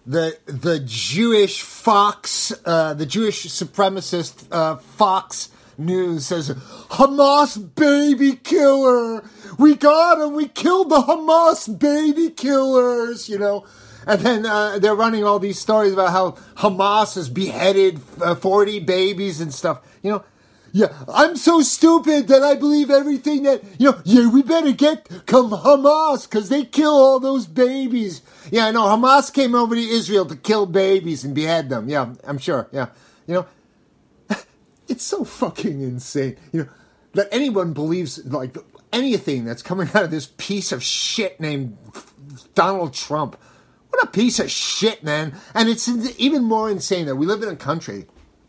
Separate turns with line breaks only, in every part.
the Jewish Fox, the Jewish supremacist Fox News says, Hamas baby killer. We got him. We killed the Hamas baby killers, you know. And then they're running all these stories about how Hamas has beheaded 40 babies and stuff, you know. Yeah, I'm so stupid that I believe everything that, you know, yeah, we better come Hamas because they kill all those babies. Yeah, I know, Hamas came over to Israel to kill babies and behead them. Yeah, I'm sure, yeah. You know, it's so fucking insane, you know, that anyone believes, like, anything that's coming out of this piece of shit named Donald Trump. What a piece of shit, man. And it's even more insane that we live in a country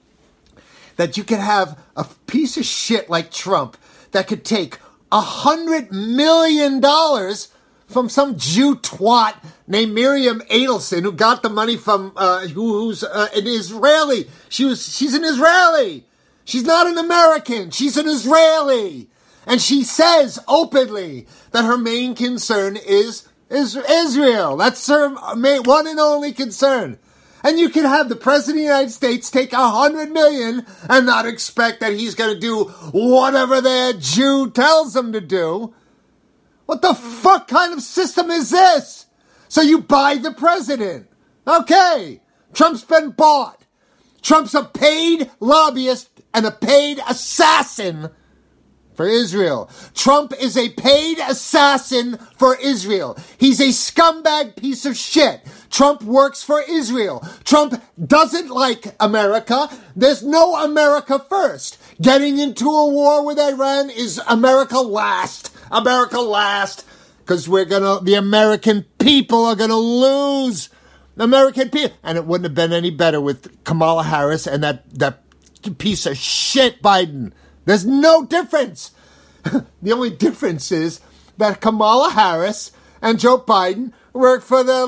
that you could have a piece of shit like Trump that could take $100 million from some Jew twat named Miriam Adelson, who got the money from, who's an Israeli. She's an Israeli. She's not an American. She's an Israeli. And she says openly that her main concern is Israel. That's her one and only concern. And you can have the President of the United States take $100 million and not expect that he's going to do whatever the Jew tells him to do. What the fuck kind of system is this? So you buy the president. Okay. Trump's been bought. Trump's a paid lobbyist and a paid assassin for Israel. Trump is a paid assassin for Israel. He's a scumbag piece of shit. Trump works for Israel. Trump doesn't like America. There's no America first. Getting into a war with Iran is America last. America last. Because the American people are gonna lose. American people. And it wouldn't have been any better with Kamala Harris and that piece of shit Biden. There's no difference. The only difference is that Kamala Harris and Joe Biden work for the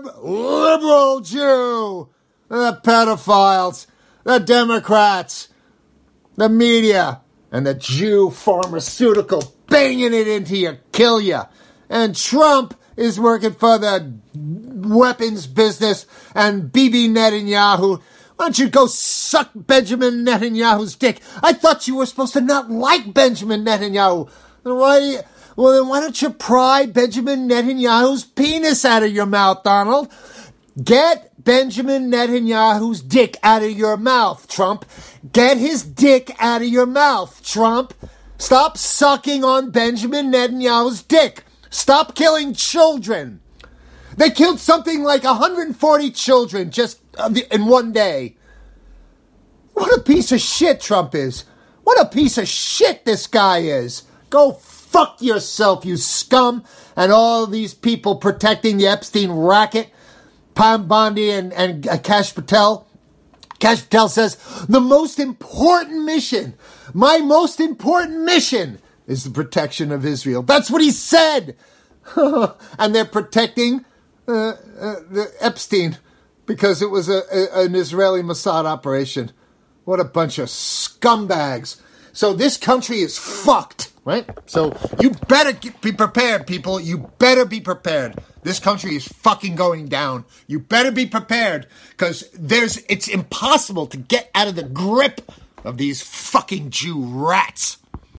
liberal Jew, the pedophiles, the Democrats, the media, and the Jew pharmaceutical banging it into you, kill you. And Trump is working for the weapons business and Bibi Netanyahu. Why don't you go suck Benjamin Netanyahu's dick? I thought you were supposed to not like Benjamin Netanyahu. Then why don't you pry Benjamin Netanyahu's penis out of your mouth, Donald? Get Benjamin Netanyahu's dick out of your mouth, Trump. Get his dick out of your mouth, Trump. Stop sucking on Benjamin Netanyahu's dick. Stop killing children. They killed something like 140 children just in one day. What a piece of shit Trump is. What a piece of shit this guy is. Go fuck yourself, you scum. And all these people protecting the Epstein racket. Pam Bondi and Kash Patel. Kash Patel says, my most important mission is the protection of Israel. That's what he said. And they're protecting the Epstein because it was an Israeli Mossad operation. What a bunch of scumbags. So this country is fucked, right? So you better be prepared, people. You better be prepared. This country is fucking going down. You better be prepared because it's impossible to get out of the grip of these fucking Jew rats.